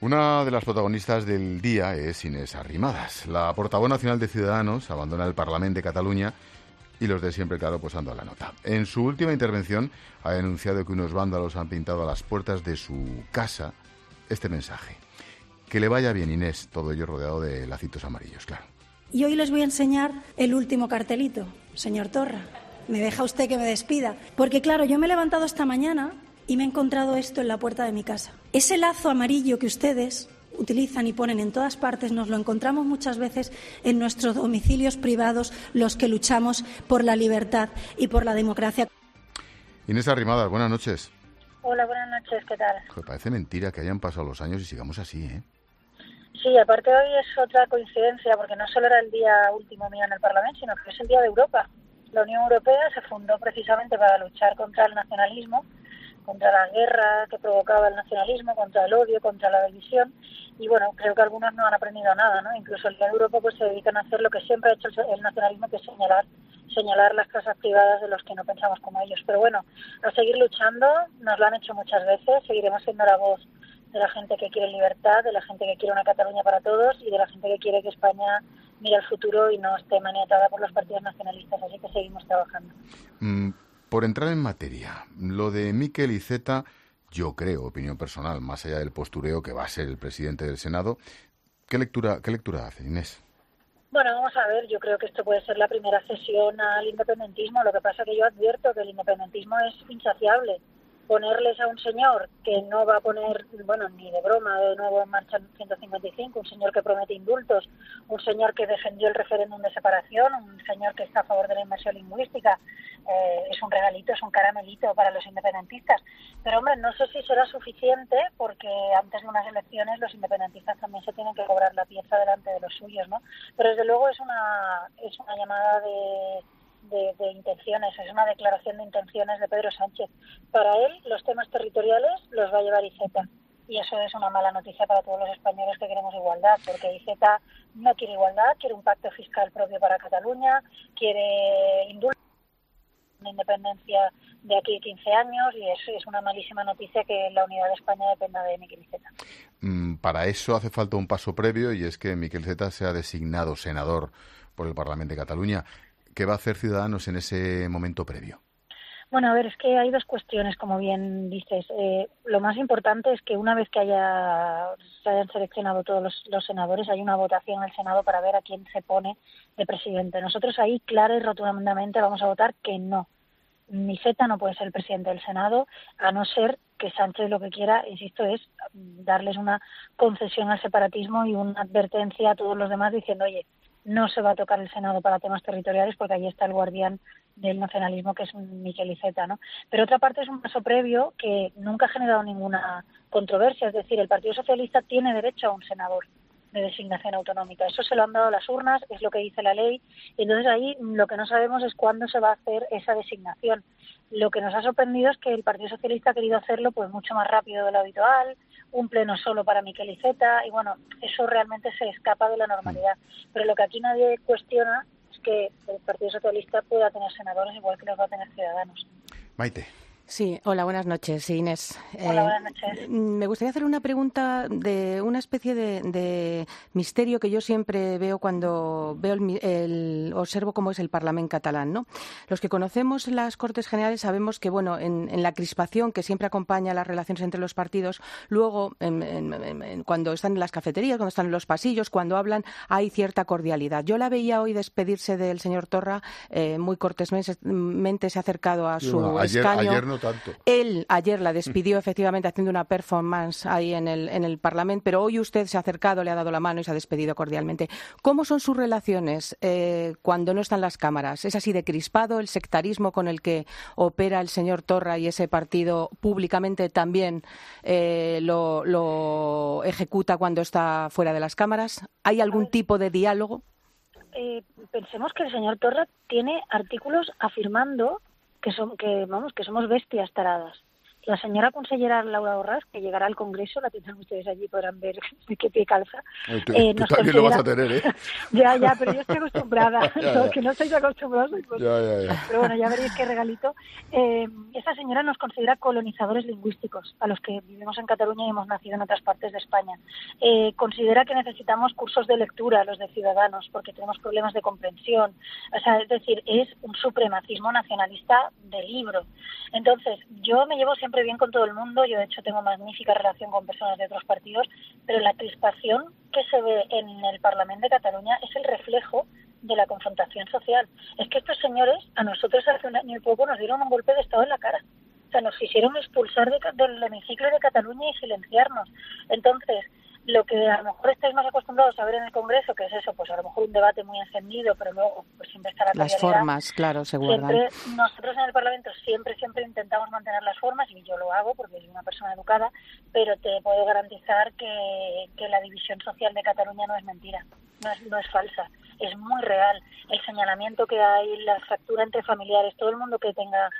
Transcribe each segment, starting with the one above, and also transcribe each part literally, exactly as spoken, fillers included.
Una de las protagonistas del día es Inés Arrimadas. La portavoz nacional de Ciudadanos abandona el Parlamento de Cataluña y los de siempre, claro, pues ando a la nota. En su última intervención ha denunciado que unos vándalos han pintado a las puertas de su casa este mensaje. Que le vaya bien, Inés, todo ello rodeado de lacitos amarillos, claro. Y hoy les voy a enseñar el último cartelito, señor Torra. Me deja usted que me despida. Porque claro, yo me he levantado esta mañana y me he encontrado esto en la puerta de mi casa. Ese lazo amarillo que ustedes utilizan y ponen en todas partes, nos lo encontramos muchas veces en nuestros domicilios privados, los que luchamos por la libertad y por la democracia. Inés Arrimadas, buenas noches. Hola, buenas noches, ¿qué tal? Joder, parece mentira que hayan pasado los años y sigamos así, ¿eh? Sí, aparte hoy es otra coincidencia, porque no solo era el día último mío en el Parlamento, sino que es el Día de Europa. La Unión Europea se fundó precisamente para luchar contra el nacionalismo, contra la guerra que provocaba el nacionalismo, contra el odio, contra la división, y bueno, creo que algunos no han aprendido nada, ¿no? Incluso el Día de Europa pues se dedican a hacer lo que siempre ha hecho el nacionalismo, que es señalar, señalar las casas privadas de los que no pensamos como ellos. Pero bueno, a seguir luchando, nos lo han hecho muchas veces, seguiremos siendo la voz de la gente que quiere libertad, de la gente que quiere una Cataluña para todos y de la gente que quiere que España mire al futuro y no esté maniatada por los partidos nacionalistas, así que seguimos trabajando. Mm. Por entrar en materia, lo de Miquel Iceta, yo creo, opinión personal, más allá del postureo que va a ser el presidente del Senado, ¿qué lectura, qué lectura hace, Inés? Bueno, vamos a ver, yo creo que esto puede ser la primera cesión al independentismo, lo que pasa es que yo advierto que el independentismo es insaciable. Ponerles a un señor que no va a poner, bueno, ni de broma de nuevo en marcha el ciento cincuenta y cinco, un señor que promete indultos, un señor que defendió el referéndum de separación, un señor que está a favor de la inmersión lingüística, eh, es un regalito, es un caramelito para los independentistas. Pero hombre, no sé si será suficiente, porque antes de unas elecciones los independentistas también se tienen que cobrar la pieza delante de los suyos, ¿no? Pero desde luego es una, es una llamada de... De, de intenciones, es una declaración de intenciones de Pedro Sánchez. Para él, los temas territoriales los va a llevar Iceta. Y eso es una mala noticia para todos los españoles que queremos igualdad, porque Iceta no quiere igualdad, quiere un pacto fiscal propio para Cataluña, quiere indultos, una independencia de aquí a quince años, y eso es una malísima noticia que la unidad de España dependa de Miquel Iceta. Mm, para eso hace falta un paso previo, y es que Miquel Iceta sea designado senador por el Parlamento de Cataluña. ¿Qué va a hacer Ciudadanos en ese momento previo? Bueno, a ver, es que hay dos cuestiones, como bien dices. Eh, lo más importante es que una vez que haya se hayan seleccionado todos los, los senadores, hay una votación en el Senado para ver a quién se pone de presidente. Nosotros ahí, clara y rotundamente, vamos a votar que no. Iceta no puede ser el presidente del Senado, a no ser que Sánchez lo que quiera, insisto, es darles una concesión al separatismo y una advertencia a todos los demás diciendo, oye, no se va a tocar el Senado para temas territoriales porque ahí está el guardián del nacionalismo, que es Miquel Iceta, ¿no? Pero otra parte es un paso previo que nunca ha generado ninguna controversia, es decir, el Partido Socialista tiene derecho a un senador de designación autonómica. Eso se lo han dado las urnas, es lo que dice la ley, y entonces ahí lo que no sabemos es cuándo se va a hacer esa designación. Lo que nos ha sorprendido es que el Partido Socialista ha querido hacerlo pues mucho más rápido de lo habitual, un pleno solo para Miquel Iceta, y bueno, eso realmente se escapa de la normalidad. Pero lo que aquí nadie cuestiona es que el Partido Socialista pueda tener senadores igual que los va a tener Ciudadanos. Maite. Sí, hola, buenas noches, Inés. Hola, buenas noches. Eh, me gustaría hacer una pregunta de una especie de, de misterio que yo siempre veo cuando veo el, el, observo cómo es el Parlamento catalán, ¿no? Los que conocemos las Cortes Generales sabemos que, bueno, en, en la crispación que siempre acompaña las relaciones entre los partidos, luego, en, en, en, cuando están en las cafeterías, cuando están en los pasillos, cuando hablan, hay cierta cordialidad. Yo la veía hoy despedirse del señor Torra, eh, muy cortésmente se ha acercado a su bueno, ayer, escaño. Ayer no tanto. Él ayer la despidió efectivamente haciendo una performance ahí en el, en el Parlamento, pero hoy usted se ha acercado, le ha dado la mano y se ha despedido cordialmente. ¿Cómo son sus relaciones eh, cuando no están las cámaras? ¿Es así de crispado el sectarismo con el que opera el señor Torra y ese partido públicamente también eh, lo, lo ejecuta cuando está fuera de las cámaras? ¿Hay algún tipo de diálogo? Eh, pensemos que el señor Torra tiene artículos afirmando que, son, que, vamos, que somos bestias taradas. La señora consellera Laura Borràs, que llegará al Congreso, la tendrán ustedes allí, podrán ver de qué pie calza. Eh, tú, eh, tú también considera... lo vas a tener, ¿eh? ya, ya, pero yo estoy acostumbrada, ya, no, ya. que no estáis acostumbrados. Pues... Ya, ya, ya. Pero bueno, ya veréis qué regalito. Eh, esta señora nos considera colonizadores lingüísticos, a los que vivimos en Cataluña y hemos nacido en otras partes de España. Eh, considera que necesitamos cursos de lectura, los de Ciudadanos, porque tenemos problemas de comprensión. O sea, es decir, es un supremacismo nacionalista de libro. Entonces, yo me llevo siempre bien con todo el mundo, yo de hecho tengo magnífica relación con personas de otros partidos, pero la crispación que se ve en el Parlamento de Cataluña es el reflejo de la confrontación social. Es que estos señores, a nosotros hace un año y poco, nos dieron un golpe de Estado en la cara. O sea, nos quisieron expulsar de, del hemiciclo de Cataluña y silenciarnos. Entonces, lo que a lo mejor estáis más acostumbrados a ver en el Congreso, que es eso, pues a lo mejor un debate muy encendido, pero luego pues siempre está la las formas, claro, se guardan. Siempre, nosotros en el Parlamento siempre, siempre intentamos mantener las formas, y yo lo hago porque soy una persona educada, pero te puedo garantizar que, que la división social de Cataluña no es mentira, no es, no es falsa, es muy real. El señalamiento que hay, la fractura entre familiares, todo el mundo que tenga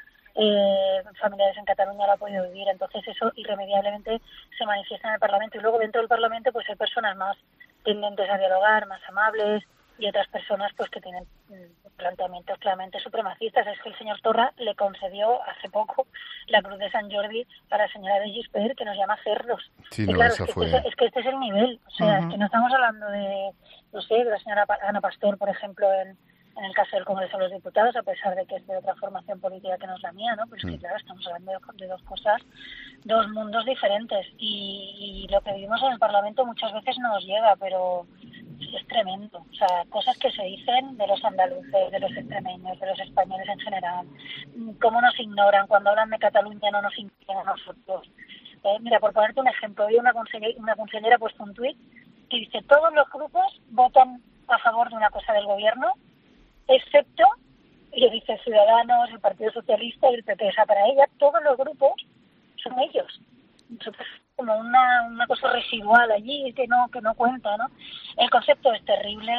Eh, familiares en Cataluña lo ha podido vivir, entonces eso irremediablemente se manifiesta en el Parlamento, y luego dentro del Parlamento pues hay personas más tendentes a dialogar, más amables, y otras personas pues que tienen planteamientos claramente supremacistas. Es que el señor Torra le concedió hace poco la Cruz de San Jordi a la señora de Gispert, que nos llama cerdos. Sí, y no, claro, esa es, que fue... este, es que este es el nivel, o sea, uh-huh. es que no estamos hablando de, no sé, de la señora Ana Pastor, por ejemplo, en en el caso del Congreso de los Diputados, a pesar de que es de otra formación política que no es la mía, ¿no? Pero es que, claro, estamos hablando de, de dos cosas, dos mundos diferentes, y, y lo que vivimos en el Parlamento muchas veces no nos llega, pero es tremendo. O sea, cosas que se dicen de los andaluces, de los extremeños, de los españoles en general, cómo nos ignoran, cuando hablan de Cataluña no nos incluyen a nosotros. Eh, mira, por ponerte un ejemplo, hoy una consellera, una consellera ha puesto un tuit que dice: todos los grupos votan a favor de una cosa del gobierno, excepto, y dice Ciudadanos, el Partido Socialista y el P P. O sea, para ella todos los grupos son ellos. Nosotros como una, una cosa residual allí que no que no cuenta, ¿no? El concepto es terrible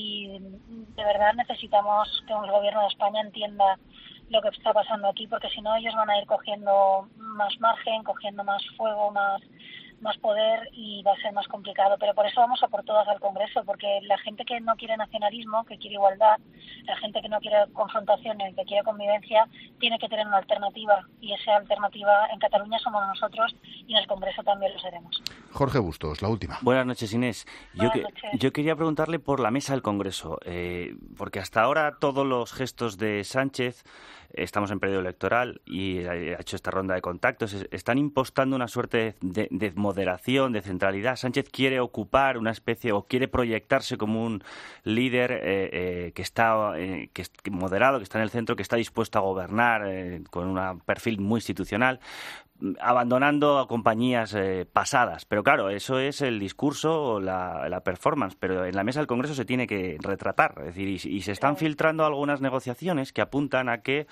y de verdad necesitamos que el gobierno de España entienda lo que está pasando aquí, porque si no ellos van a ir cogiendo más margen, cogiendo más fuego, más más poder, y va a ser más complicado. Pero por eso vamos a por todas al Congreso, porque la gente que no quiere nacionalismo, que quiere igualdad, la gente que no quiere confrontación, que quiere convivencia, tiene que tener una alternativa, y esa alternativa en Cataluña somos nosotros, y en el Congreso también lo seremos. Jorge Bustos, la última. Buenas noches, Inés. Buenas yo, que, noches. yo quería preguntarle por la mesa del Congreso, eh, porque hasta ahora todos los gestos de Sánchez, estamos en periodo electoral y ha hecho esta ronda de contactos, están impostando una suerte de, de moderación, de centralidad. Sánchez quiere ocupar una especie, o quiere proyectarse como un líder eh, eh, que está eh, que es moderado, que está en el centro, que está dispuesto a gobernar eh, con un perfil muy institucional, abandonando a compañías eh, pasadas. Pero claro, eso es el discurso o la, la performance, pero en la mesa del Congreso se tiene que retratar. Es decir, y, y se están filtrando algunas negociaciones que apuntan a que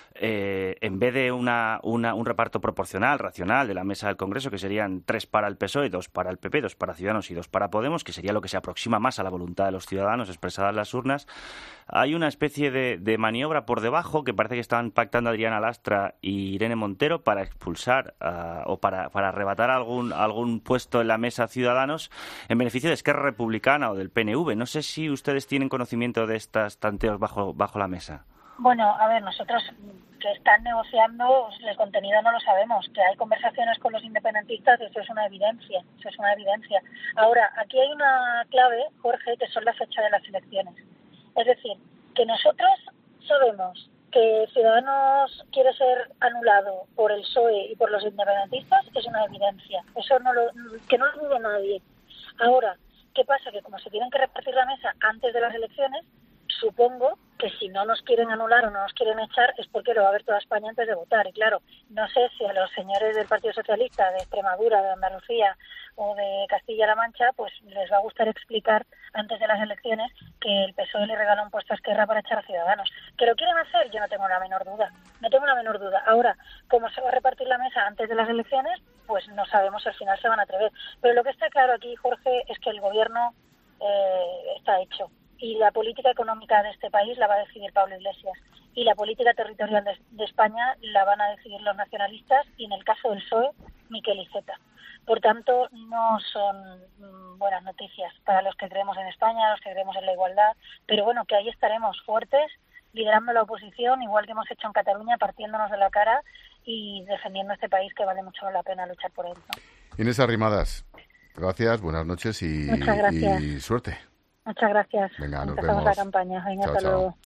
Eh, en vez de una, una, un reparto proporcional, racional de la mesa del Congreso, que serían tres para el P S O E, dos para el P P, dos para Ciudadanos y dos para Podemos, que sería lo que se aproxima más a la voluntad de los ciudadanos expresada en las urnas, hay una especie de, de maniobra por debajo que parece que están pactando Adriana Lastra y Irene Montero para expulsar uh, o para, para arrebatar algún, algún puesto en la mesa Ciudadanos en beneficio de Esquerra Republicana o del P N V. No sé si ustedes tienen conocimiento de estos tanteos bajo, bajo la mesa. Bueno, a ver, nosotros que están negociando, el contenido no lo sabemos. Que hay conversaciones con los independentistas, eso es una evidencia, eso es una evidencia. Ahora, aquí hay una clave, Jorge, que son la fecha de las elecciones. Es decir, que nosotros sabemos que Ciudadanos quiere ser anulado por el P S O E y por los independentistas, es una evidencia. Eso no lo, que no lo dude nadie. Ahora, ¿qué pasa? Que como se tienen que repartir la mesa antes de las elecciones, supongo que si no nos quieren anular o no nos quieren echar es porque lo va a ver toda España antes de votar. Y claro, no sé si a los señores del Partido Socialista de Extremadura, de Andalucía o de Castilla-La Mancha, pues les va a gustar explicar antes de las elecciones que el P S O E le regala un puesto a Esquerra para echar a Ciudadanos. ¿Que lo quieren hacer? Yo no tengo la menor duda. No tengo la menor duda. Ahora, ¿cómo se va a repartir la mesa antes de las elecciones? Pues no sabemos si al final se van a atrever. Pero lo que está claro aquí, Jorge, es que el gobierno eh, está hecho. Y la política económica de este país la va a decidir Pablo Iglesias. y la política territorial de, de España la van a decidir los nacionalistas y, en el caso del P S O E, Miquel Iceta. Por tanto, no son mm, buenas noticias para los que creemos en España, los que creemos en la igualdad, pero bueno, que ahí estaremos fuertes, liderando la oposición, igual que hemos hecho en Cataluña, partiéndonos de la cara y defendiendo este país que vale mucho la pena luchar por él, ¿no? Inés Arrimadas, gracias, buenas noches y, Muchas gracias. y suerte. Muchas gracias. Venga, nos Empezamos vemos. la campaña. Venga, Chao, hasta chao. luego.